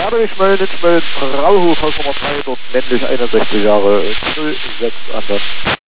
Radweg Schmölln, Schmölln, Frauhof, Haus Nummer 3, dort männlich 61 Jahre, 06 an der